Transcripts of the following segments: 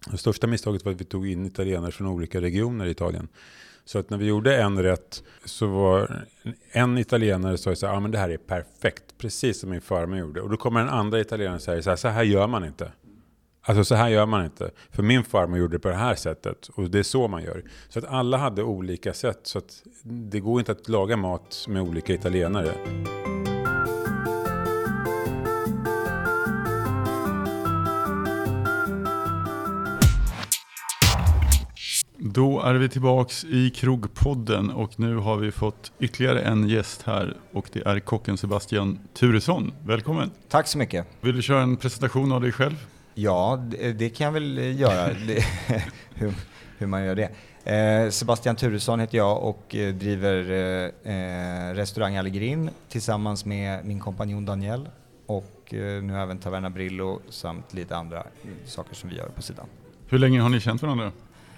Det största misstaget var att vi tog in italienare från olika regioner i Italien. Så att när vi gjorde en rätt så var en italienare som sa så här, men det här är perfekt, precis som min farmor gjorde. Och då kommer en andra italienare och säger så här gör man inte. Alltså så här gör man inte. För min farmor gjorde det på det här sättet. Och det är så man gör. Så att alla hade olika sätt. Så att det går inte att laga mat med olika italienare. Då är vi tillbaks i Krogpodden och nu har vi fått ytterligare en gäst här och det är kocken Sebastian Turesson. Välkommen! Tack så mycket! Vill du köra en presentation av dig själv? Ja, det kan jag väl göra. hur man gör det. Sebastian Turesson heter jag och driver restaurang Allegrin tillsammans med min kompanjon Daniel och nu även Taverna Brillo samt lite andra saker som vi gör på sidan. Hur länge har ni känt varandra?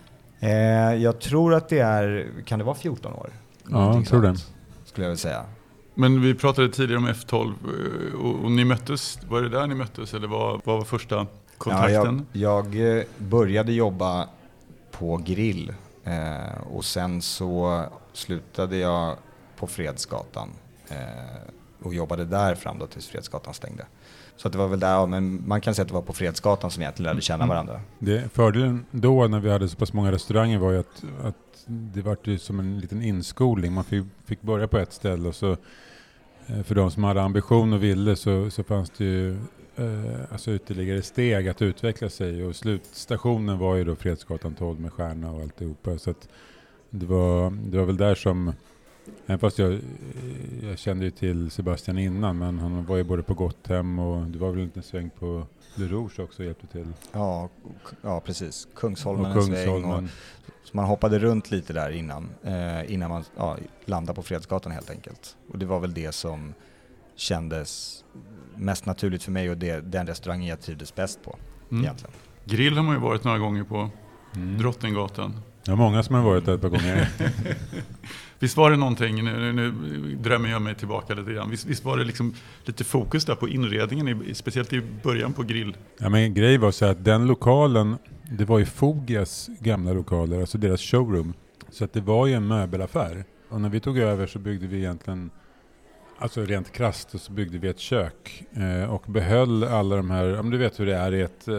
Jag tror att kan det vara 14 år? Ja, jag tror det. Skulle jag väl säga. Men vi pratade tidigare om F12 och ni möttes, var det där ni möttes eller vad var första kontakten? Ja, jag började jobba på grill och sen så slutade jag på Fredsgatan och jobbade där fram då tills Fredsgatan stängde. Så att det var väl där, men man kan säga att det var på Fredsgatan som vi egentligen lärde känna varandra. Fördelen då när vi hade så pass många restauranger var ju att det var ju som en liten inskolning. Man fick börja på ett ställe och så för de som hade ambition och ville så fanns det ju alltså ytterligare steg att utveckla sig och slutstationen var ju då Fredsgatan 12 med stjärna och alltihopa. Så att det var väl där som, även fast jag kände ju till Sebastian innan, men han var ju både på Gotthem och det var väl inte en sväng på Le Rouge också och hjälpte till. Ja precis. Kungsholmen en sväng och så man hoppade runt lite där innan man landade på Fredsgatan helt enkelt. Och det var väl det som kändes mest naturligt för mig och den restaurangen jag trivdes bäst på egentligen. Grill har man ju varit några gånger på Drottninggatan. Ja, många som har varit där ett par gånger. Visst var det någonting, nu drömmer jag mig tillbaka lite grann. Visst var det liksom lite fokus där på inredningen, speciellt i början på grill? Ja, men grejen var så att den lokalen, det var ju Fogias gamla lokaler, alltså deras showroom. Så att det var ju en möbelaffär. Och när vi tog över så byggde vi egentligen, alltså rent krasst, och så byggde vi ett kök och behöll alla de här, om du vet hur det är i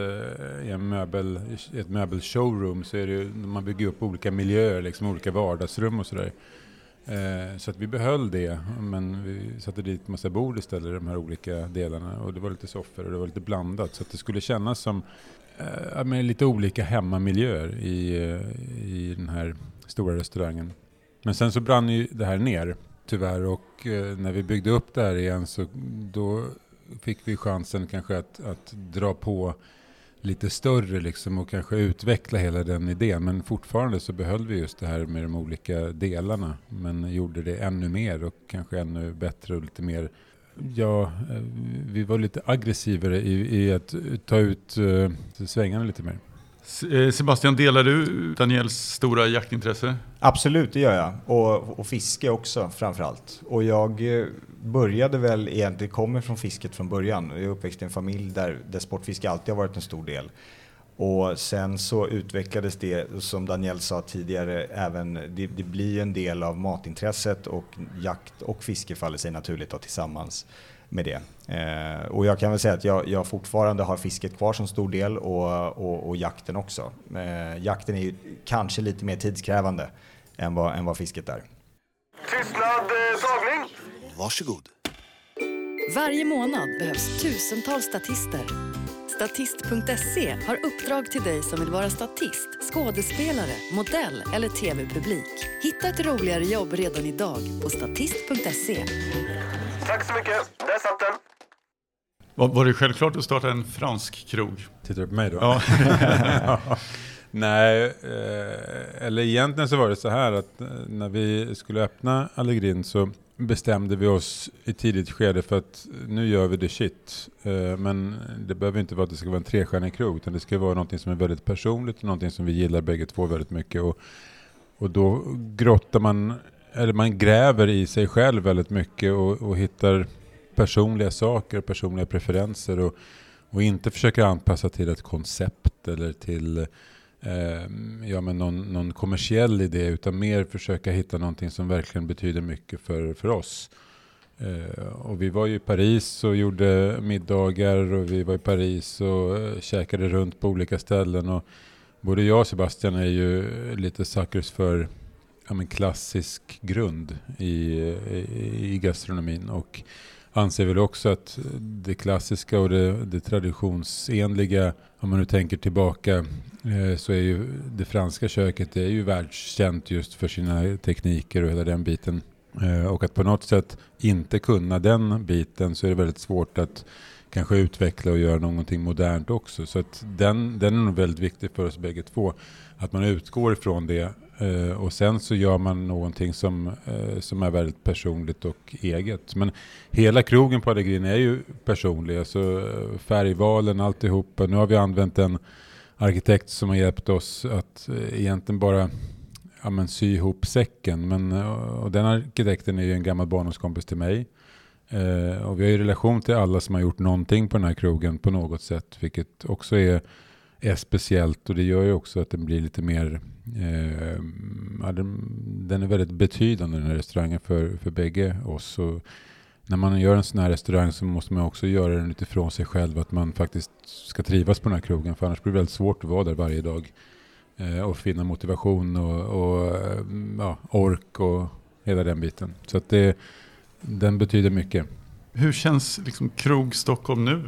ett möbelshowroom så är det ju, man bygger upp olika miljöer, liksom olika vardagsrum och sådär. Så att vi behöll det, men vi satte dit massa bord istället i de här olika delarna och det var lite soffor och det var lite blandat så att det skulle kännas som med lite olika hemmamiljöer i den här stora restaurangen. Men sen så brann ju det här ner tyvärr och när vi byggde upp det här igen så då fick vi chansen kanske att dra på lite större liksom och kanske utveckla hela den idén. Men fortfarande så behöll vi just det här med de olika delarna men gjorde det ännu mer och kanske ännu bättre och lite mer. Ja, vi var lite aggressivare i att ta ut svängarna lite mer. Sebastian, delar du Daniels stora jaktintresse? Absolut, det gör jag. Och fiske också framförallt. Och jag började väl egentligen, kommer från fisket från början. Jag är uppväxt i en familj där sportfiske alltid har varit en stor del. Och sen så utvecklades det, som Daniel sa tidigare, även det blir en del av matintresset och jakt och fiske faller sig naturligt då, tillsammans med det. Och jag kan väl säga att jag fortfarande har fisket kvar som stor del och jakten också. Jakten är ju kanske lite mer tidskrävande än vad fisket är. Tystnad, tagning! Varsågod. Varje månad behövs tusentals statister. Statist.se har uppdrag till dig som vill vara statist, skådespelare, modell eller tv-publik. Hitta ett roligare jobb redan idag på statist.se. Tack så mycket, där satt den. Var det självklart att starta en fransk krog? Tittar du på mig då? Ja. Nej, eller egentligen så var det så här att när vi skulle öppna Allegrin så bestämde vi oss i tidigt skede för att nu gör vi det shit. Men det behöver inte vara att det ska vara en 3-stjärnig krog utan det ska vara någonting som är väldigt personligt och någonting som vi gillar bägge två väldigt mycket. Och då grottar man, eller man gräver i sig själv väldigt mycket och hittar personliga saker, personliga preferenser och Och inte försöka anpassa till ett koncept eller till någon kommersiell idé, utan mer försöka hitta någonting som verkligen betyder mycket för oss. Och vi var ju i Paris och gjorde middagar, och vi var i Paris och käkade runt på olika ställen, och både jag och Sebastian är ju lite suckers för klassisk grund i gastronomin, och anser väl också att det klassiska och det traditionsenliga, om man nu tänker tillbaka, så är ju det franska köket, det är ju världskänt just för sina tekniker och hela den biten. Och att på något sätt inte kunna den biten, så är det väldigt svårt att kanske utveckla och göra någonting modernt också. Så att den är nog väldigt viktig för oss bägge två. Att man utgår ifrån det, och sen så gör man någonting som är väldigt personligt och eget. Men hela krogen på Allegrin är ju personlig. Alltså färgvalen, alltihopa. Nu har vi använt en arkitekt som har hjälpt oss att egentligen bara sy ihop säcken. Och den arkitekten är ju en gammal barndomskompis till mig. Och vi har ju relation till alla som har gjort någonting på den här krogen på något sätt, vilket också är speciellt, och det gör ju också att den blir lite mer den är väldigt betydande, den här restaurangen, för bägge oss. Och när man gör en sån här restaurang så måste man också göra den utifrån sig själv, att man faktiskt ska trivas på den här krogen, för annars blir det väldigt svårt att vara där varje dag och finna motivation och ork och hela den biten. Så att den betyder mycket. Hur känns liksom Krog Stockholm nu?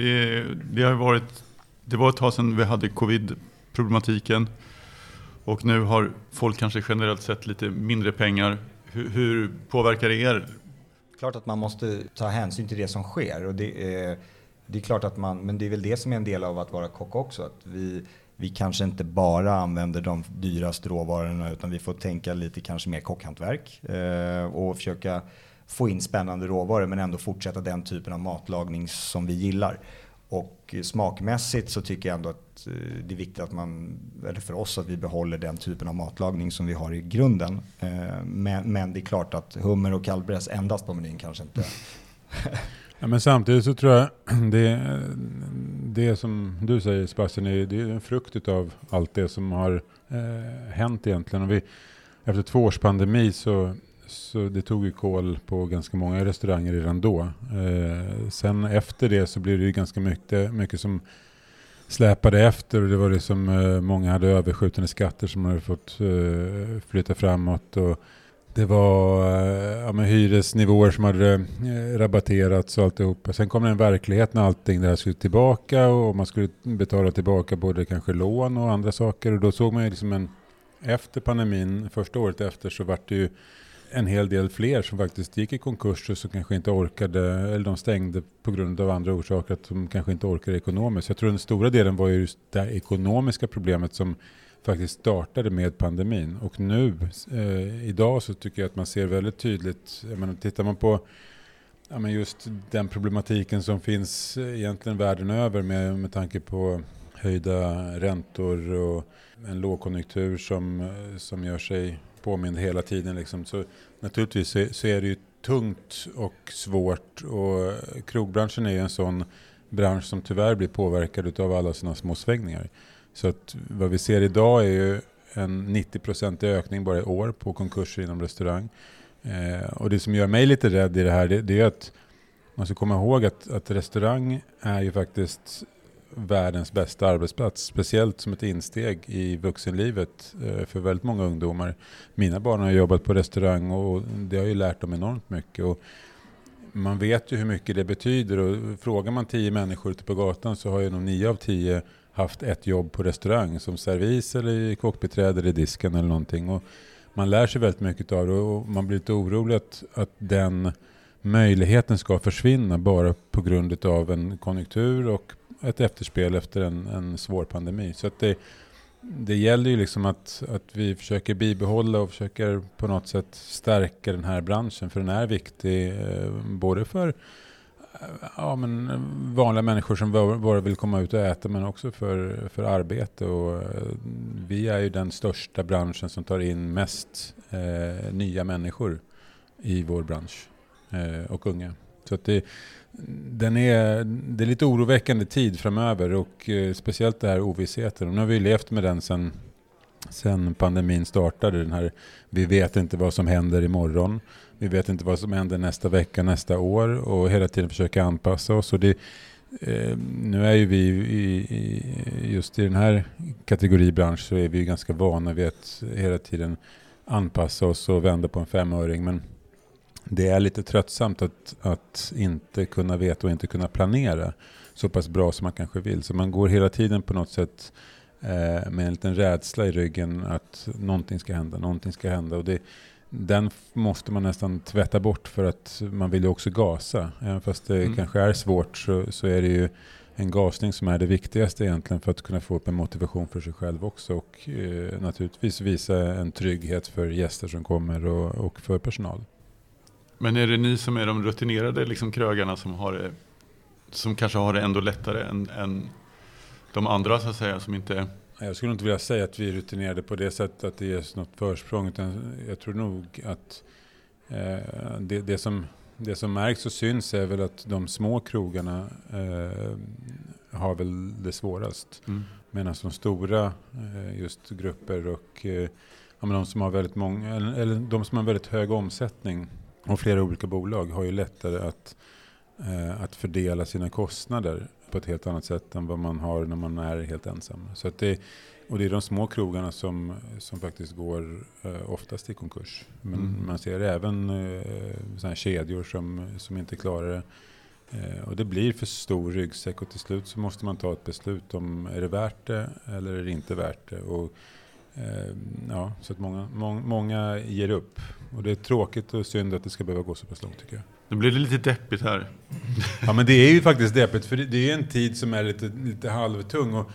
Det var ett tag sedan vi hade covid-problematiken, och nu har folk kanske generellt sett lite mindre pengar. Hur påverkar det er? Klart att man måste ta hänsyn till det som sker, och det är klart att men det är väl det som är en del av att vara kock också, att vi kanske inte bara använder de dyraste råvarorna, utan vi får tänka lite kanske mer kockhantverk och försöka få in spännande råvaror, men ändå fortsätta den typen av matlagning som vi gillar. Och smakmässigt så tycker jag ändå att det är viktigt att eller för oss, att vi behåller den typen av matlagning som vi har i grunden. Men det är klart att hummer och kalvbräss endast på menyn kanske inte. Ja, men samtidigt så tror jag det som du säger, Sebastian, det är en frukt av allt det som har hänt egentligen. Och efter 2 års pandemi så det tog ju kål på ganska många restauranger redan då. Sen efter det så blev det ju ganska mycket som släpade efter, och det var det som många hade överskjutande skatter som hade fått flytta framåt, och det var hyresnivåer som hade rabatterats och alltihopa. Sen kom det en verklighet när allting det här skulle tillbaka, och man skulle betala tillbaka både kanske lån och andra saker, och då såg man ju liksom efter pandemin, första året efter, så var det ju en hel del fler som faktiskt gick i konkurs och som kanske inte orkade, eller de stängde på grund av andra orsaker, att de kanske inte orkade ekonomiskt. Jag tror den stora delen var ju just det ekonomiska problemet som faktiskt startade med pandemin. Och nu, idag, så tycker jag att man ser väldigt tydligt, tittar man på just den problematiken som finns egentligen världen över med tanke på höjda räntor och en lågkonjunktur som gör sig påmind hela tiden. Liksom. Så naturligtvis så är det ju tungt och svårt, och krogbranschen är ju en sån bransch som tyvärr blir påverkad av alla sina små svängningar. Så att vad vi ser idag är ju en 90% ökning bara i år på konkurser inom restaurang. Och det som gör mig lite rädd i det här, det är att man ska komma ihåg att restaurang är ju faktiskt världens bästa arbetsplats, speciellt som ett insteg i vuxenlivet för väldigt många ungdomar. Mina barn har jobbat på restaurang, och det har ju lärt dem enormt mycket, och man vet ju hur mycket det betyder, och frågar man 10 människor ute på gatan så har ju nog 9 av 10 haft ett jobb på restaurang som servis eller kockbiträde eller i disken eller någonting, och man lär sig väldigt mycket av det, och man blir lite orolig att den möjligheten ska försvinna bara på grund av en konjunktur och ett efterspel efter en svår pandemi. Så att det gäller ju liksom att vi försöker bibehålla och försöker på något sätt stärka den här branschen, för den är viktig både för vanliga människor som bara vill komma ut och äta, men också för arbete, och vi är ju den största branschen som tar in mest nya människor i vår bransch, och unga. Så att det är lite oroväckande tid framöver och speciellt det här ovissheten. Och nu har vi levt med den sen pandemin startade. Den här, vi vet inte vad som händer imorgon. Vi vet inte vad som händer nästa vecka, nästa år och hela tiden försöka anpassa oss. Och nu är ju vi just i den här kategoribransch så är vi ganska vana vid att hela tiden anpassa oss och vända på en 5-öring. Men det är lite tröttsamt att inte kunna veta och inte kunna planera så pass bra som man kanske vill. Så man går hela tiden på något sätt med en liten rädsla i ryggen att någonting ska hända. Och den måste man nästan tvätta bort för att man vill ju också gasa. Även fast det kanske är svårt så är det ju en gasning som är det viktigaste egentligen för att kunna få upp en motivation för sig själv också. Och naturligtvis visa en trygghet för gäster som kommer och för personal. Men är det ni som är de rutinerade liksom krögarna som kanske har det ändå lättare än de andra så att säga som inte... Jag skulle inte vilja säga att vi är rutinerade på det sättet att det ges något försprång. Utan jag tror nog att det som märks och syns är väl att de små krogarna har väl det svårast. Medan de stora just grupper och de som har väldigt många eller de som har väldigt hög omsättning och flera olika bolag har ju lättare att fördela sina kostnader på ett helt annat sätt än vad man har när man är helt ensam. Så att det är de små krogarna som faktiskt går oftast i konkurs. Men man ser även såna här kedjor som inte klarar det. Och det blir för stor ryggsäck och till slut så måste man ta ett beslut om är det värt det eller är det inte värt det. Och, så att många ger upp. Och det är tråkigt och synd att det ska behöva gå så pass långt tycker jag. Nu blir det lite deppigt här. Ja, men det är ju faktiskt deppigt för det är en tid som är lite halvtung och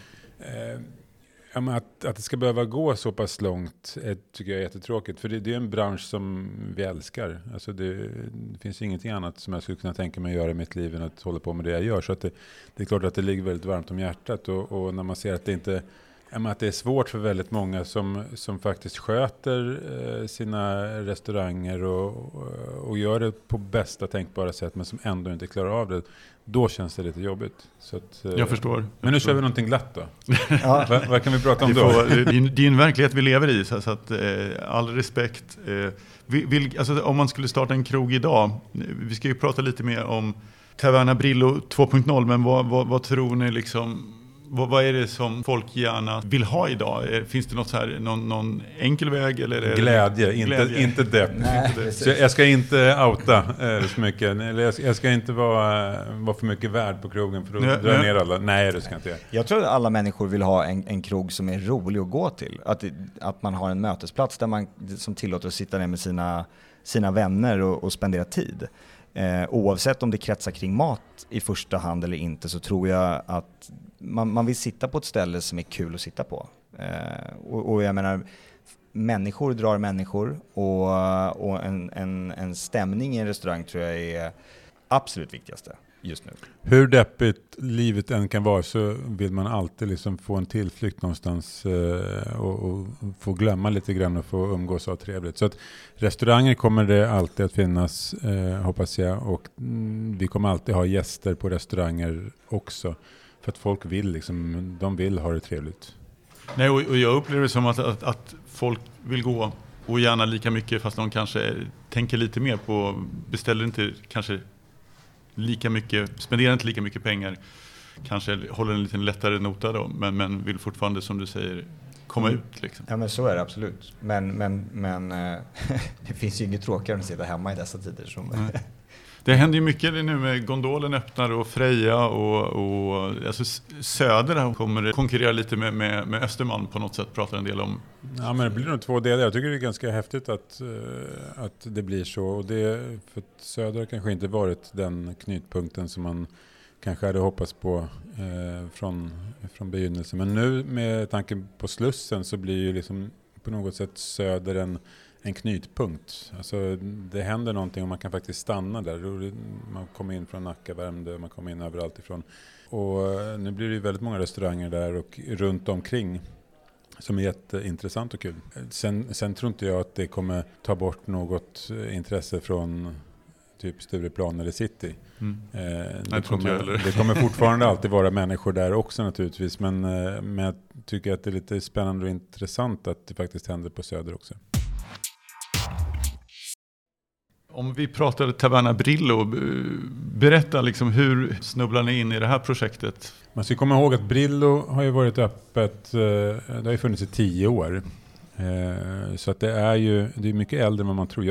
att det ska behöva gå så pass långt tycker jag är jättetråkigt för det är en bransch som vi älskar. Alltså det finns ingenting annat som jag skulle kunna tänka mig att göra i mitt liv än att hålla på med det jag gör. Så att det är klart att det ligger väldigt varmt om hjärtat och när man ser att det inte att det är svårt för väldigt många som faktiskt sköter sina restauranger och gör det på bästa tänkbara sätt men som ändå inte klarar av det. Då känns det lite jobbigt. Så att, jag förstår. Men nu kör vi någonting glatt då. Vad kan vi prata om då? Det är en verklighet vi lever i så att all respekt. Alltså, om man skulle starta en krog idag, vi ska ju prata lite mer om Taverna Brillo 2.0 men vad tror ni liksom... Vad är det som folk gärna vill ha idag? Finns det något så här, någon enkel väg? Eller är glädje, inte depp. Så jag ska inte outa så mycket. Eller jag ska inte vara för mycket värd på krogen för att dra ner alla. Nej, det ska inte jag. Jag tror att alla människor vill ha en krog som är rolig att gå till. Att man har en mötesplats där man som tillåter att sitta ner med sina vänner och spendera tid. Oavsett om det kretsar kring mat i första hand eller inte så tror jag att man vill sitta på ett ställe som är kul att sitta på. Och jag menar, människor drar människor och en stämning i en restaurang tror jag är absolut viktigaste just nu. Hur deppigt livet än kan vara så vill man alltid liksom få en tillflykt någonstans och få glömma lite grann och få umgås och ha trevligt. Så att restauranger kommer det alltid att finnas, hoppas jag. Och vi kommer alltid ha gäster på restauranger också. För att folk de vill ha det trevligt. Nej, och jag upplever det som att folk vill gå och gärna lika mycket fast de kanske tänker lite mer på, beställer inte kanske lika mycket, spenderar inte lika mycket pengar, kanske håller en lite lättare nota då, men vill fortfarande som du säger komma ut liksom. Ja men så är det absolut. Men det finns ju inget tråkigare än att sitta hemma i dessa tider som Det händer ju mycket nu med gondolen öppnar och Freja och alltså Söder kommer konkurrera lite med Östermalm på något sätt, pratar en del om. Ja, men det blir nog 2 delar. Jag tycker det är ganska häftigt att det blir så. Och det för att Söder kanske inte varit den knutpunkten som man kanske hade hoppats på från begynnelsen. Men nu med tanken på Slussen så blir ju liksom på något sätt Söder en knutpunkt. Alltså det händer någonting och man kan faktiskt stanna där. Man kommer in från Nacka, Värmdö, man kommer in överallt ifrån. Och nu blir det ju väldigt många restauranger där och runt omkring som är jätteintressant och kul. Sen tror inte jag att det kommer ta bort något intresse från typ Stureplan eller City. Det kommer fortfarande alltid vara människor där också naturligtvis, men jag tycker att det är lite spännande och intressant att det faktiskt händer på Söder också. Om vi pratar Taverna Brillo, berätta liksom hur snubblar ni in i det här projektet? Man ska komma ihåg att Brillo har ju varit öppet, det har ju funnits i 10 år. Så att det är mycket äldre än vad man tror.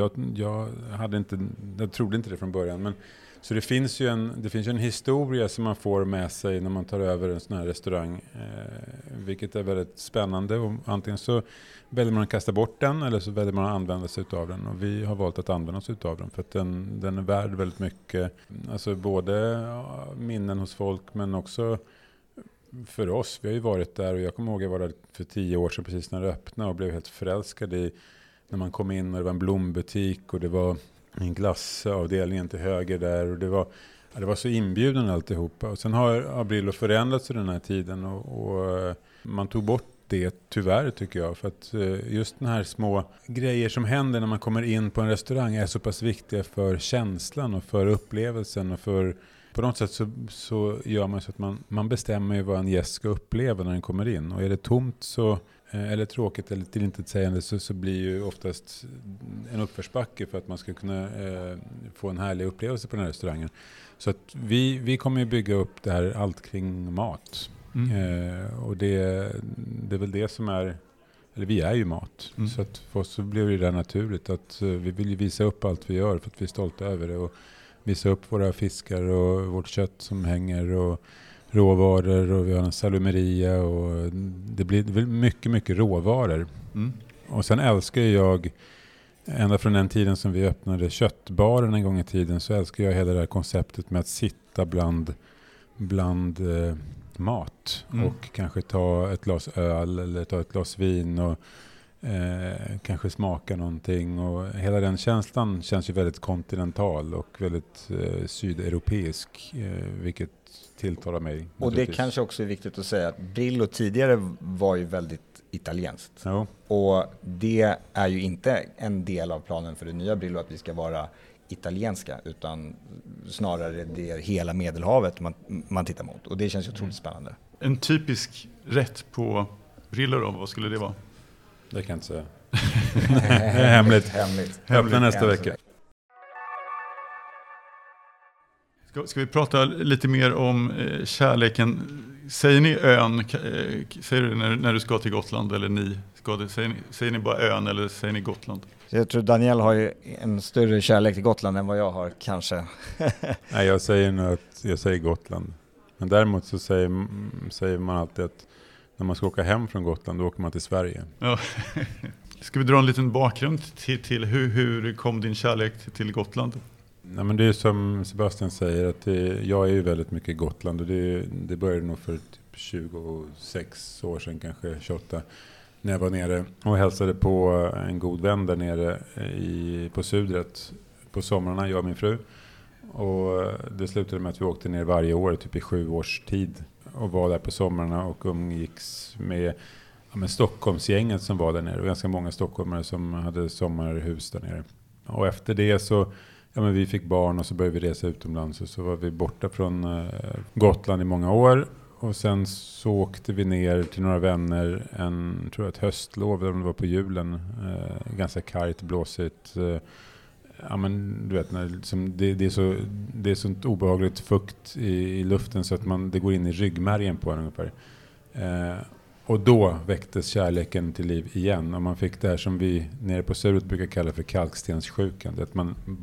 Jag trodde inte det från början. Men, så det finns ju en historia som man får med sig när man tar över en sån här restaurang. Vilket är väldigt spännande. Och antingen så väljer man att kasta bort den eller så väljer man att använda sig av den. Och vi har valt att använda oss av den för att den är värd väldigt mycket. Alltså både minnen hos folk men också för oss. Vi har ju varit där och jag kommer ihåg att jag var där för 10 år sedan precis när det öppnade och blev helt förälskad i när man kom in och det var en blombutik och det var en glassavdelning till höger där och det var så inbjudande alltihopa. Och sen har Brillo förändrats i den här tiden och man tog bort det tyvärr tycker jag. För att just den här små grejer som händer när man kommer in på en restaurang är så pass viktiga för känslan och för upplevelsen och för på något sätt så gör man så att man bestämmer ju vad en gäst ska uppleva när den kommer in. Och är det tomt så, eller tråkigt eller tillintetsägande så blir ju oftast en uppförsbacke för att man ska kunna få en härlig upplevelse på den här restaurangen. Så att vi kommer ju bygga upp det här allt kring mat. Och det är väl det som är, eller vi är ju mat. Så att för oss så blir det där naturligt att vi vill ju visa upp allt vi gör för att vi är stolta över det och visa upp våra fiskar och vårt kött som hänger och råvaror och vi har en salumeria och det blir mycket, mycket råvaror. Och sen älskar jag, ända från den tiden som vi öppnade köttbaren en gång i tiden så älskar jag hela det här konceptet med att sitta bland mat och kanske ta ett glas öl eller ta ett glas vin och kanske smaka någonting och hela den känslan känns ju väldigt kontinental och väldigt sydeuropeisk vilket tilltalar mig. Och det kanske också är viktigt att säga att Brillo tidigare var ju väldigt italienskt. Ja. Och det är ju inte en del av planen för det nya Brillo att vi ska vara italienska utan snarare det är hela Medelhavet man tittar mot. Och det känns ju otroligt spännande. En typisk rätt på Brillo då, vad skulle det vara? Det kan jag inte säga. Det är hemligt. Öppna nästa vecka. Ska vi prata lite mer om kärleken? Säger ni ön? Säger du när du ska till Gotland eller ni? Säger ni bara ön eller säger ni Gotland? Jag tror Daniel har ju en större kärlek till Gotland än vad jag har kanske. Nej, jag säger nog att jag säger Gotland. Men däremot så säger man alltid att när man ska åka hem från Gotland då åker man till Sverige. Ja. Ska vi dra en liten bakgrund till hur kom din kärlek till Gotland? Nej, men det är som Sebastian säger att jag är ju väldigt mycket i Gotland och det började nog för typ 26 år sedan, kanske 28, när jag var nere och hälsade på en god vän där nere på Sudret på somrarna, jag och min fru. Och det slutade med att vi åkte ner varje år typ i 7 års tid och var där på somrarna och umgicks med Stockholmsgänget som var där nere och ganska många stockholmare som hade sommarhus där nere. Och efter det så vi fick barn och så började vi resa utomlands och så var vi borta från Gotland i många år och sen så åkte vi ner till några vänner tror jag ett höstlov, eller det var på julen, ganska kargt, blåsigt. Du vet, det är sånt obehagligt fukt i luften så att det går in i ryggmärgen på en ungefär. Och då väcktes kärleken till liv igen. Och man fick det här som vi nere på Söder brukar kalla för kalkstenssjukan. Att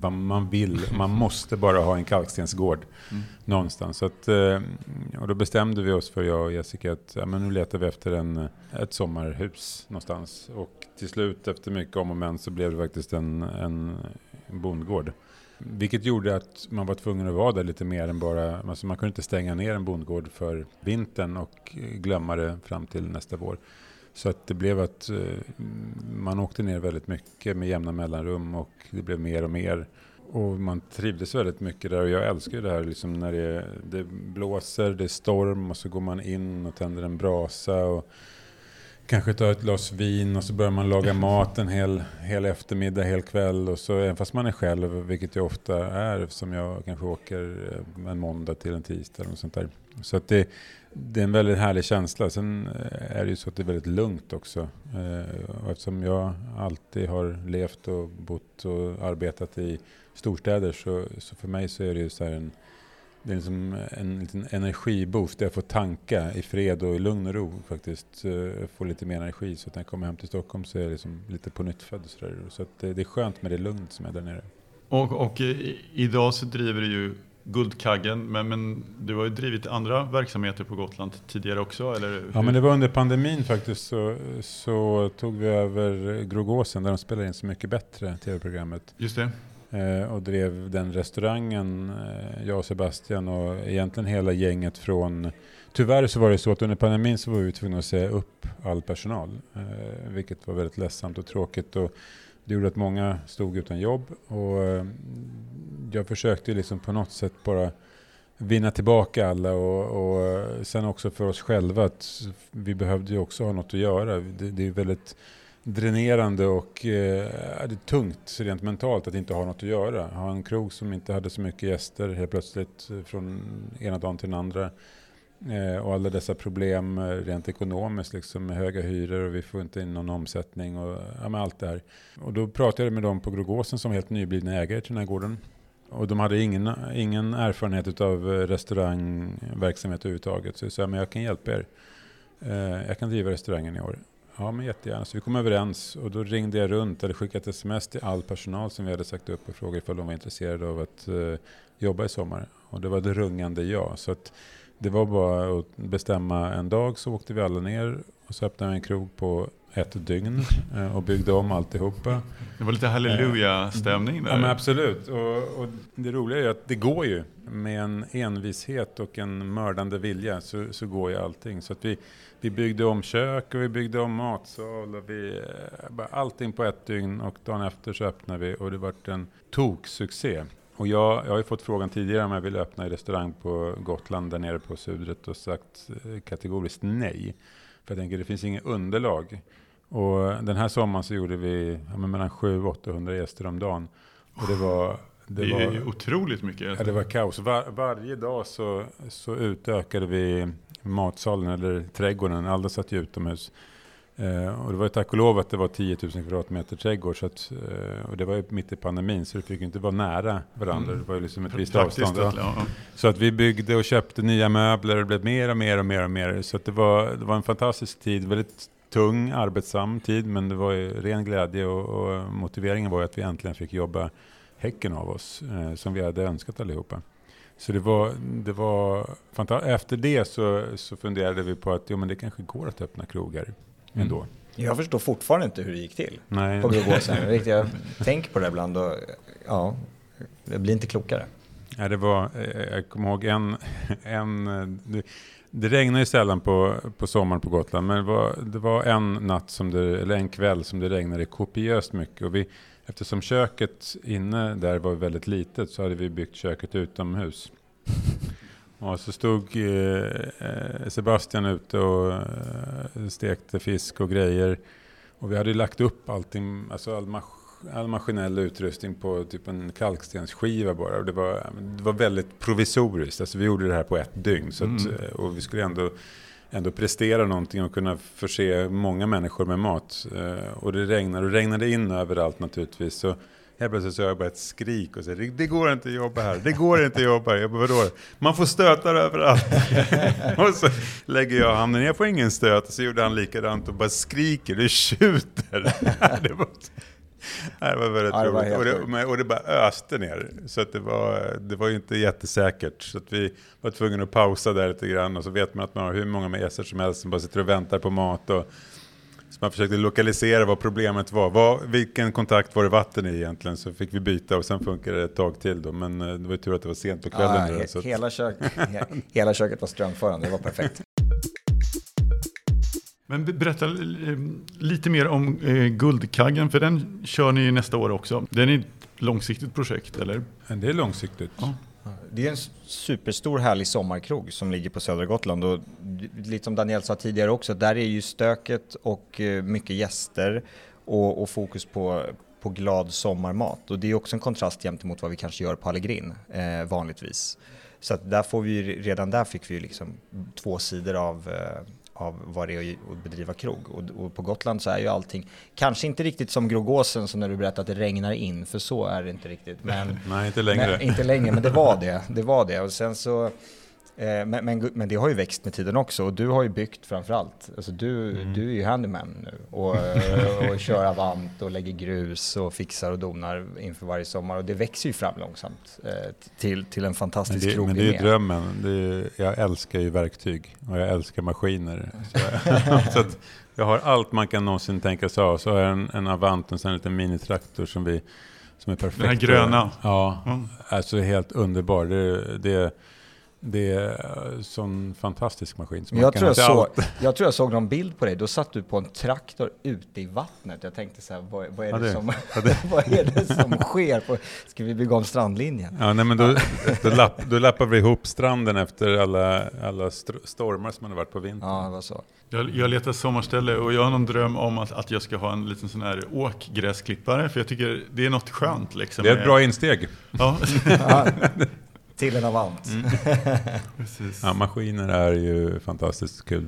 man måste bara ha en kalkstensgård någonstans. Så att, och då bestämde vi oss för, jag och Jessica, att nu letar vi efter ett sommarhus någonstans. Och till slut efter mycket om och men så blev det faktiskt en bondgård. Vilket gjorde att man var tvungen att vara där lite mer än bara, alltså man kunde inte stänga ner en bondgård för vintern och glömma det fram till nästa vår. Så att det blev att man åkte ner väldigt mycket med jämna mellanrum och det blev mer och mer. Och man trivdes väldigt mycket där och jag älskar det här liksom när det blåser, det är storm och så går man in och tänder en brasa och kanske ta ett glas vin och så börjar man laga mat en hel eftermiddag, hel kväll. Och så, även fast man är själv, vilket jag ofta är, som jag kanske åker en måndag till en tisdag och sånt där. Så att det är en väldigt härlig känsla. Sen är det ju så att det är väldigt lugnt också. Och eftersom jag alltid har levt och bott och arbetat i storstäder så för mig så är det ju så här det är liksom en liten energiboost där jag får tanka i fred och i lugn och ro faktiskt. Få lite mer energi så att när jag kommer hem till Stockholm så är jag liksom lite på nytt född. Så att det är skönt med det lugnt som är där nere. Och idag så driver du ju Guldkaggen, men du har ju drivit andra verksamheter på Gotland tidigare också, eller? Ja, men det var under pandemin faktiskt så tog vi över Grogåsen där de spelar in Så mycket bättre tv-programmet. Just det. Och drev den restaurangen, jag och Sebastian och egentligen hela gänget från... Tyvärr så var det så att under pandemin så var vi tvungna att säga upp all personal, vilket var väldigt ledsamt och tråkigt, och det gjorde att många stod utan jobb, och jag försökte liksom på något sätt bara vinna tillbaka alla, och sen också för oss själva att vi behövde ju också ha något att göra. Det är väldigt dränerande och det är tungt rent mentalt att inte ha något att göra. Ha en krog som inte hade så mycket gäster helt plötsligt från ena dagen till den andra. Och alla dessa problem rent ekonomiskt liksom, med höga hyror och vi får inte in någon omsättning och med allt det här. Och då pratade jag med dem på Grogåsen som helt nyblivna ägare till den här gården. Och de hade ingen erfarenhet av restaurangverksamhet överhuvudtaget. Så jag sa, men jag kan hjälpa er. Jag kan driva restaurangen i år. Ja, men jättegärna. Så vi kom överens och då ringde jag runt eller skickade sms till all personal som vi hade sagt upp och frågade ifall de var intresserade av att jobba i sommar. Och det var det rungande ja. Så att det var bara att bestämma en dag, så åkte vi alla ner och så öppnade vi en krog på ett dygn och byggde om alltihopa. Det var lite halleluja-stämning där. Ja, men absolut. Och det roliga är att det går ju med en envishet och en mördande vilja så går ju allting. Så att vi byggde om kök och vi byggde om matsal och bara allting på ett dygn, och dagen efter så öppnade vi och det var en toksuccé. Och jag har ju fått frågan tidigare om jag ville öppna en restaurang på Gotland där nere på Sudret och sagt kategoriskt nej. För jag tänker det finns inget underlag. Och den här sommaren så gjorde vi mellan 700-800 gäster om dagen. Och det var ju otroligt mycket. Ja, det var kaos. Varje dag så utökade vi matsalen eller trädgården. Alla satt ju utomhus. Och det var ju tack och lov att det var 10 000 kvadratmeter trädgård. Och det var ju mitt i pandemin så det fick ju inte vara nära varandra. Det var ju liksom ett visst avstånd. Ja. Så att vi byggde och köpte nya möbler och det blev mer och mer och mer och mer. Så att det var en fantastisk tid. Väldigt tung, arbetsam tid, men det var ju ren glädje och motiveringen var ju att vi äntligen fick jobba häcken av oss som vi hade önskat allihopa. Så det var fantastiskt. Efter det så funderade vi på att men det kanske går att öppna krogar ändå. Jag förstår fortfarande inte hur det gick till. Nej. På Grogåsen. Jag tänker på det ibland och det blir inte klokare. Ja, jag kommer ihåg det regnar ju sällan på sommaren på Gotland, men det var en natt eller en kväll som det regnade kopiöst mycket, och eftersom köket inne där var väldigt litet så hade vi byggt köket utomhus. Och så stod Sebastian ute och stekte fisk och grejer, och vi hade lagt upp allting, alltså all maskinell utrustning på typ en kalkstensskiva bara. Och det var väldigt provisoriskt. Alltså vi gjorde det här på ett dygn. Så att, och vi skulle ändå prestera någonting och kunna förse många människor med mat. Och det regnade in överallt naturligtvis. Så helt plötsligt så jag bara ett skrik och säger, det går inte att jobba här. Det går inte att jobba här. Jag bara, vadå? Man får stötar överallt. Och så lägger jag handen, jag får ingen stöt. Och så gjorde han likadant och bara skriker, det tjuter. Det var väldigt roligt. Och det bara öste ner. Så att det var ju inte jättesäkert. Så att vi var tvungna att pausa där lite grann. Och så vet man att man har hur många gäster som helst som bara sitter och väntar på mat. Och så man försökte lokalisera vad problemet var. Vilken kontakt var det vatten i egentligen? Så fick vi byta och sen funkade det ett tag till då. Men det var ju tur att det var sent på kvällen. Hela köket var strömförande. Det var perfekt. Men berätta lite mer om Guldkaggen, för den kör ni nästa år också. Den är ett långsiktigt projekt, eller? Det är långsiktigt. Det är en superstor härlig sommarkrog som ligger på södra Gotland och lite som Daniel sa tidigare också, där är ju stöket och mycket gäster och fokus på glad sommarmat. Och det är också en kontrast jämt mot vad vi kanske gör på Allegrin vanligtvis. Så att där får vi, redan där fick vi liksom 2 sidor av vad det är att bedriva krog. Och på Gotland så är ju allting, kanske inte riktigt som Grågåsen som när du berättade att det regnar in, för så är det inte riktigt. Men, Nej, inte längre. Inte längre, men det var det. Och sen så, men det har ju växt med tiden också, och du har ju byggt framförallt. Alltså du är ju handyman nu och kör avant och lägger grus och fixar och donar inför varje sommar, och det växer ju fram långsamt till en fantastisk krog. Men det är ju drömmen. Jag älskar ju verktyg och jag älskar maskiner. Så att jag har allt man kan någonsin tänka sig av. Så har jag en avant och sen en liten minitraktor som är perfekt. Den här gröna. Ja, alltså helt underbar. Det är en sån fantisk maskin. Som jag tror jag såg någon bild på dig. Då satt du på en traktor ute i vattnet. Jag tänkte så här, vad är det som vad är det som sker? Ska vi bygga om strandlinjen? Ja, nej, men då lappar vi ihop stranden efter alla stormar som man har varit på vintern. Ja, det var så. Jag letar sommarställe och jag har någon dröm om att jag ska ha en liten sån här åkgräsklippare. För jag tycker det är något skönt. Liksom. Det är ett bra insteg. Ja. Till en avant. Precis. Ja, maskiner är ju fantastiskt kul.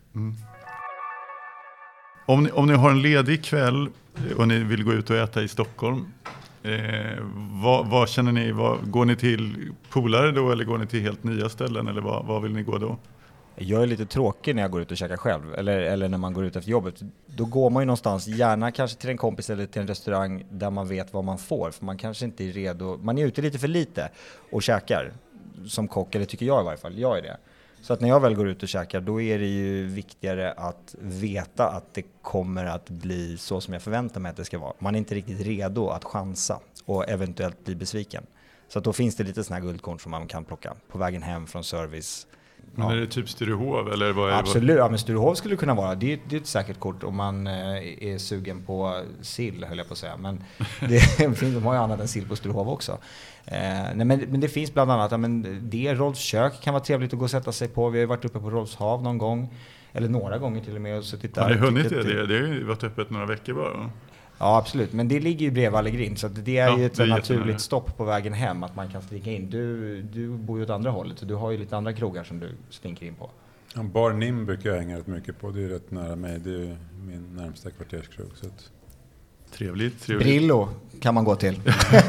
Om ni har en ledig kväll och ni vill gå ut och äta i Stockholm, vad känner ni? Går ni till polare då, eller går ni till helt nya ställen, eller vad vill ni gå då? Jag är lite tråkig när jag går ut och käkar själv, eller när man går ut efter jobbet. Då går man ju någonstans, gärna kanske till en kompis eller till en restaurang där man vet vad man får. För man kanske inte är redo, man är ute lite för lite och käkar som kock, eller tycker jag i varje fall, jag är det. Så att när jag väl går ut och käkar, då är det ju viktigare att veta att det kommer att bli så som jag förväntar mig att det ska vara. Man är inte riktigt redo att chansa och eventuellt bli besviken. Så att då finns det lite såna här guldkorn som man kan plocka på vägen hem från service. Men är det typ Sturehov eller vad är det? Absolut, ja, men Sturehov skulle det kunna vara. Det är ett säkert kort om man är sugen på sill, höll jag på att säga. Men de har ju annat än sill på Sturehov också. Men det finns bland annat, Rolfs kök kan vara trevligt att gå och sätta sig på. Vi har ju varit uppe på Rolfs hav någon gång, eller några gånger till och med. Och suttit där. Har ni hunnit det? Det har ju varit öppet några veckor bara. Ja, absolut. Men det ligger ju bredvid Allegrin, så det är ju ett naturligt stopp på vägen hem att man kan slinka in. Du bor ju åt andra hållet, så du har ju lite andra krogar som du slinker in på. Ja, Bar Nim brukar jag hänga rätt mycket på. Det är rätt nära mig. Det är min närmsta kvarterskrog. Så att... Trevligt. Brillo kan man gå till.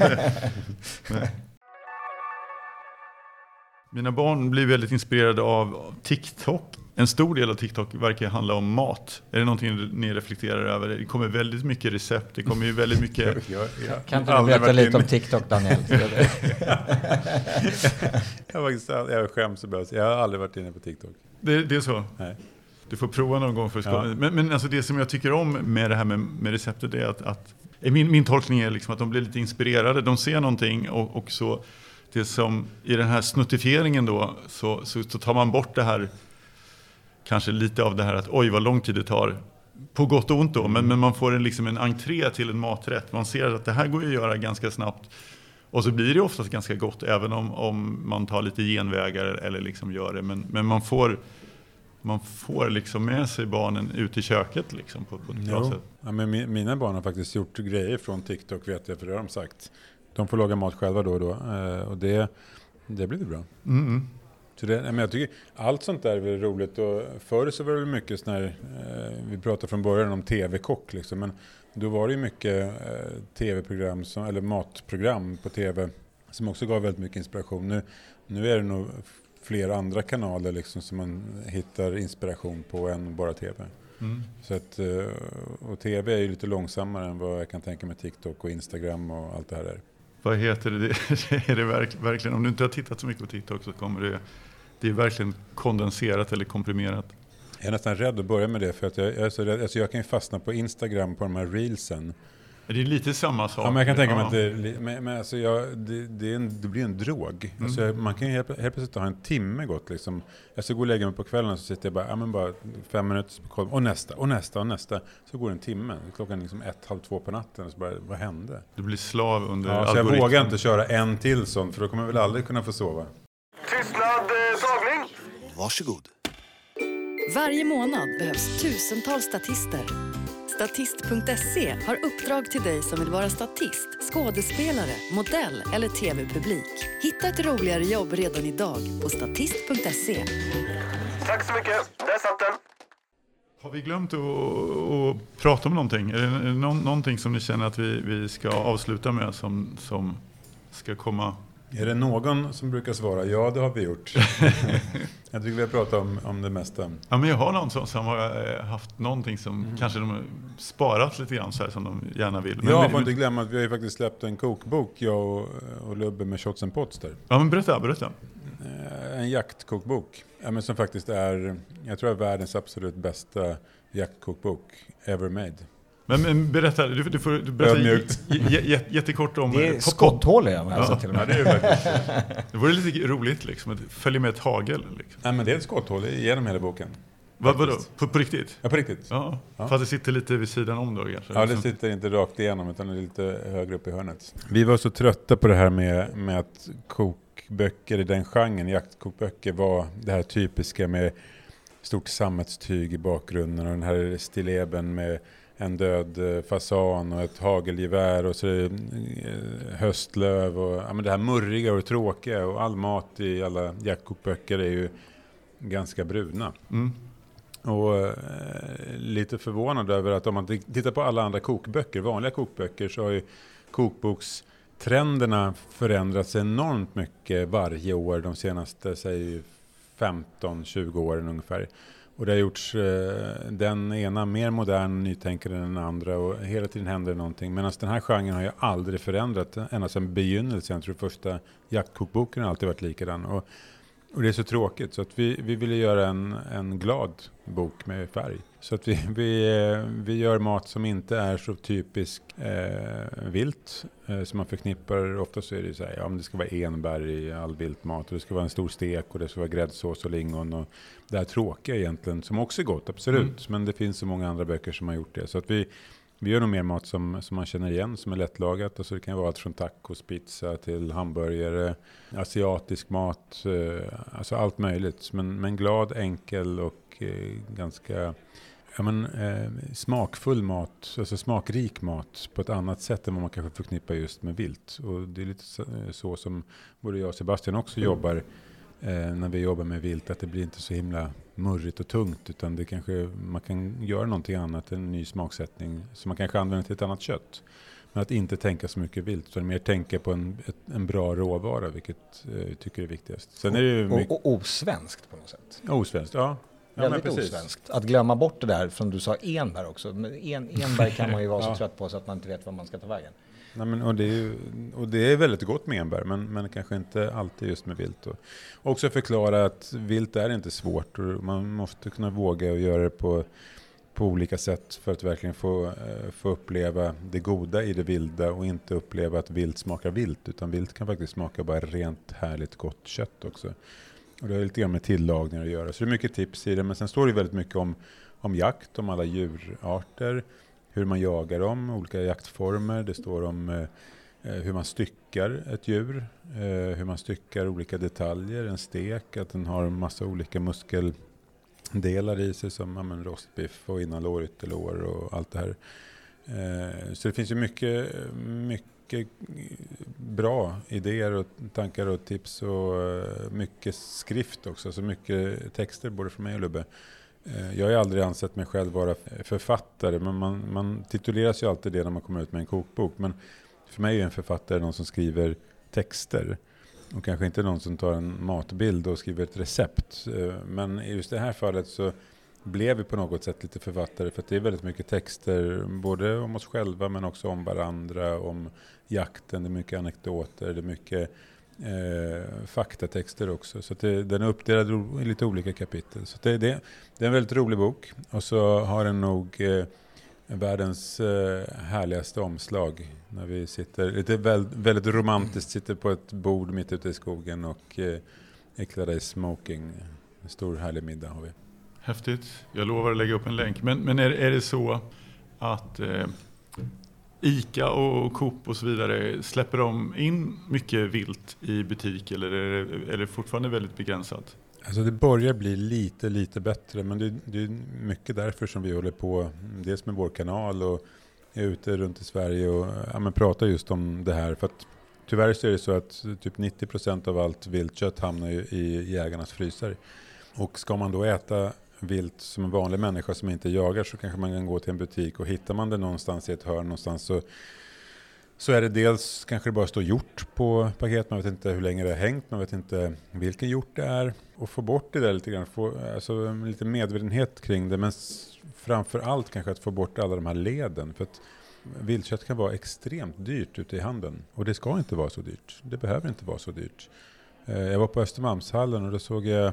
Mina barn blir väldigt inspirerade av TikTok. En stor del av TikTok verkar handla om mat. Är det någonting ni reflekterar över? Det kommer väldigt mycket recept. Det kommer ju väldigt mycket... Kan inte du berätta lite om TikTok, Daniel? Jag skäms så bra. Jag har aldrig varit inne på TikTok. Det är så? Nej. Du får prova någon gång. Men alltså det som jag tycker om med det här med receptet är att min tolkning är liksom att de blir lite inspirerade. De ser någonting och så... Det som i den här snuttifieringen då så tar man bort det här, kanske lite av det här att oj vad lång tid det tar, på gott och ont då, men man får liksom en entré till en maträtt. Man ser att det här går att göra ganska snabbt och så blir det oftast ganska gott även om man tar lite genvägar eller liksom gör det, men man får liksom med sig barnen ut i köket liksom på ett bra sätt. Ja, men mina barn har faktiskt gjort grejer från TikTok, vet jag, för det har de sagt. De får laga mat själva då och då. Och det blir bra. Mm. Så men jag tycker allt sånt där är väl roligt. Och förr så var det mycket sån här, vi pratade från början om tv-kock liksom. Men då var det ju mycket tv-program, eller matprogram på tv som också gav väldigt mycket inspiration. Nu är det nog flera andra kanaler liksom som man hittar inspiration på än bara tv. Mm. Så att, och tv är ju lite långsammare än vad jag kan tänka mig TikTok och Instagram och allt det här är. Vad heter det? Är det verkligen, om du inte har tittat så mycket på TikTok så kommer det är verkligen kondenserat eller komprimerat. Jag är nästan rädd att börja med det för att jag är så rädd. Alltså jag kan ju fastna på Instagram på de här reelsen Det är lite samma sak. Ja, men jag kan tänka mig att det blir en drog. Alltså, man kan ju helt plötsligt ha en timme gått. Liksom. Jag ska gå och lägga mig på kvällen och så sitter jag bara 5 minuter på kollen. Och nästa. Så går det en timme. Klockan liksom 1:30 på natten. Och så bara, vad hände? Du blir slav under algoritmen. Så jag vågar inte köra en till sån. För då kommer jag väl aldrig kunna få sova. Tystnad, tagning. Varsågod. Varje månad behövs tusentals statister. Statist.se har uppdrag till dig som vill vara statist, skådespelare, modell eller tv-publik. Hitta ett roligare jobb redan idag på statist.se. Tack så mycket. Där satt den. Har vi glömt att prata om någonting? Är det någonting som ni känner att vi ska avsluta med som ska komma? Är det någon som brukar svara? Ja, det har vi gjort. Jag tycker vi har pratat om det mesta. Ja, men jag har någon som har haft någonting som kanske de har sparat lite grann så här som de gärna vill. Men Jag får inte glömma att vi har ju faktiskt släppt en kokbok, jag och Lubbe med Shots and Pots där. Ja, men berätta. En jaktkokbok. Ja, men som faktiskt är, jag tror, världens absolut bästa jaktkokbok ever made. Men berätta, du får berätta jättekort om... Det är skotthål igen. Till och med. Ja, det är ju faktiskt. Det var lite roligt liksom, att följa med ett hagel. Liksom. Nej, men det är ett skotthål genom hela boken. Vadå? På riktigt? Ja, på riktigt. Ja. Fast det sitter lite vid sidan om då kanske. Ja, det sitter inte rakt igenom utan det är lite högre upp i hörnet. Vi var så trötta på det här med att kokböcker i den genren, jaktkokböcker, var det här typiska med stort sammetstyg i bakgrunden och den här stilleben med en död fasan och ett hagelgevär och så är det höstlöv och men det här murriga och tråkiga, och all mat i alla jaktkokböcker är ju ganska bruna. Och lite förvånad över att om man tittar på alla andra kokböcker, vanliga kokböcker, så har ju kokbokstrenderna förändrats enormt mycket varje år de senaste 15-20 åren ungefär. Och det har gjorts den ena mer modern nytänkande än den andra, och hela tiden händer någonting. Medan den här genren har ju aldrig förändrat ända sedan begynnelsen. Jag tror första jaktkokboken har alltid varit likadan. Och det är så tråkigt, så att vi ville göra en glad bok med färg. Så att vi gör mat som inte är så typisk vilt som man förknippar. Ofta så är det så här, ja, men det ska vara enbär i all viltmat och det ska vara en stor stek och det ska vara gräddsås och lingon och det här tråkiga egentligen, som också är gott, absolut. Men det finns så många andra böcker som har gjort det. Så att vi gör nog mer mat som man känner igen, som är lättlagat. Alltså det kan vara allt från tacos, pizza till hamburgare, asiatisk mat, alltså allt möjligt. Men glad, enkel och ganska smakfull mat, alltså smakrik mat på ett annat sätt än vad man kanske förknippar just med vilt. Och det är lite så som både jag och Sebastian också jobbar när vi jobbar med vilt, att det blir inte så himla murrigt och tungt, utan det kanske man kan göra någonting annat, en ny smaksättning som man kanske använder till ett annat kött. Men att inte tänka så mycket vilt, utan mer tänka på en bra råvara, vilket jag tycker är viktigast. Sen är det ju och osvenskt på något sätt. Osvenskt, ja. Väldigt osvenskt. Att glömma bort det där, som du sa, enbär också. Men enbär kan man ju vara så trött på så att man inte vet vad man ska ta vägen. Nej, men, och det är väldigt gott med enbär, men kanske inte alltid just med vilt. Och också förklara att vilt är inte svårt, och man måste kunna våga och göra det på olika sätt för att verkligen få uppleva det goda i det vilda och inte uppleva att vilt smakar vilt, utan vilt kan faktiskt smaka bara rent härligt gott kött också. Och det har lite grann med tillagningar att göra. Så det är mycket tips i det, men sen står det väldigt mycket om jakt, om alla djurarter, hur man jagar dem, olika jaktformer. Det står om hur man styckar ett djur, hur man styckar olika detaljer, en stek, att den har massa olika muskeldelar i sig som rostbiff och innanlår, ytterlår och allt det här. Så det finns ju mycket bra idéer och tankar och tips och mycket skrift också, så mycket texter både från mig och Lubbe. Jag har aldrig ansett mig själv vara författare, men man tituleras ju alltid det när man kommer ut med en kokbok. Men för mig är en författare någon som skriver texter och kanske inte någon som tar en matbild och skriver ett recept. Men i just det här fallet så blev vi på något sätt lite författare, för att det är väldigt mycket texter både om oss själva men också om varandra, om jakten, det är mycket anekdoter, det är mycket faktatexter också. Så att den är uppdelad i lite olika kapitel. Så det är en väldigt rolig bok, och så har den nog världens härligaste omslag. När vi sitter lite väldigt romantiskt sitter på ett bord mitt ute i skogen och iklädda i smoking. En stor härlig middag har vi. Häftigt. Jag lovar att lägga upp en länk. Men är det så att ICA och Coop och så vidare, släpper de in mycket vilt i butik eller är det fortfarande väldigt begränsat? Alltså det börjar bli lite bättre, men det är mycket därför som vi håller på dels med vår kanal och är ute runt i Sverige och pratar just om det här. För att tyvärr så är det så att typ 90% av allt viltkött hamnar ju i jägarnas frysar. Och ska man då äta vilt som en vanlig människa som inte jagar, så kanske man kan gå till en butik och hittar man det någonstans i ett hörn någonstans, så är det dels kanske det bara står hjort på paket, man vet inte hur länge det har hängt, man vet inte vilken hjort det är, och få bort det där lite grann, alltså lite medvetenhet kring det, men framför allt kanske att få bort alla de här leden, för att viltkött kan vara extremt dyrt ute i handeln, och det ska inte vara så dyrt, det behöver inte vara så dyrt. Jag var på Östermalmshallen och då såg jag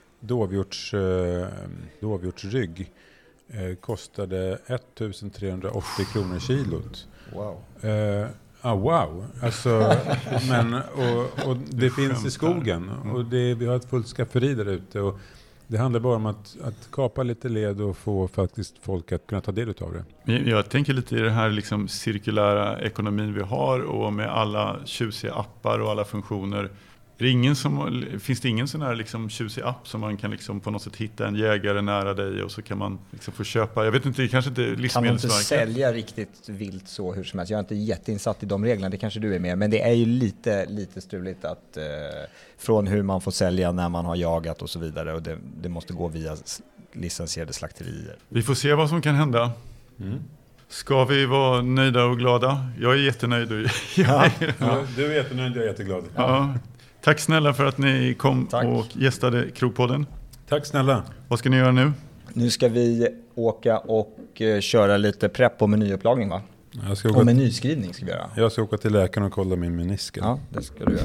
dovhjortsrygg kostade 1380 kronor kilot. Wow. Wow. Alltså, och det finns i skogen och vi har ett fullt skafferi där ute, och det handlar bara om att kapa lite led och få faktiskt folk att kunna ta del av det. Jag tänker lite i den här liksom cirkulära ekonomin vi har, och med alla tjusiga appar och alla funktioner. Finns det ingen sån här liksom tjusig app som man kan liksom på något sätt hitta en jägare nära dig och så kan man liksom få köpa, jag vet inte, kanske inte Livsmedelsverket. Kan man inte sälja riktigt vilt så hur som helst? Jag är inte jätteinsatt i de reglerna, det kanske du är med, men det är ju lite struligt att från hur man får sälja när man har jagat och så vidare, och det måste gå via licensierade slakterier. Vi får se vad som kan hända. Ska vi vara nöjda och glada? Jag är jättenöjd. Ja. Du är jättenöjd, jag är jätteglad. Ja. Tack snälla för att ni kom och gästade Krogpodden. Tack snälla. Vad ska ni göra nu? Nu ska vi åka och köra lite prepp och menyupplagning, va? Och menyskrivning ska vi göra. Jag ska åka till läkaren och kolla min meniskel. Ja, det ska du göra.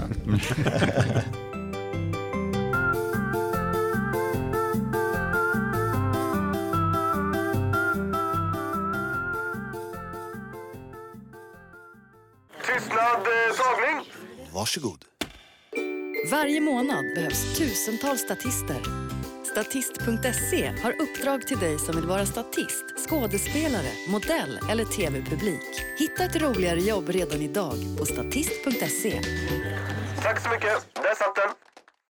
Tystnad, tagning. Varsågod. Varje månad behövs tusentals statister. Statist.se har uppdrag till dig som vill vara statist, skådespelare, modell eller tv-publik. Hitta ett roligare jobb redan idag på statist.se. Tack så mycket. Där satt den.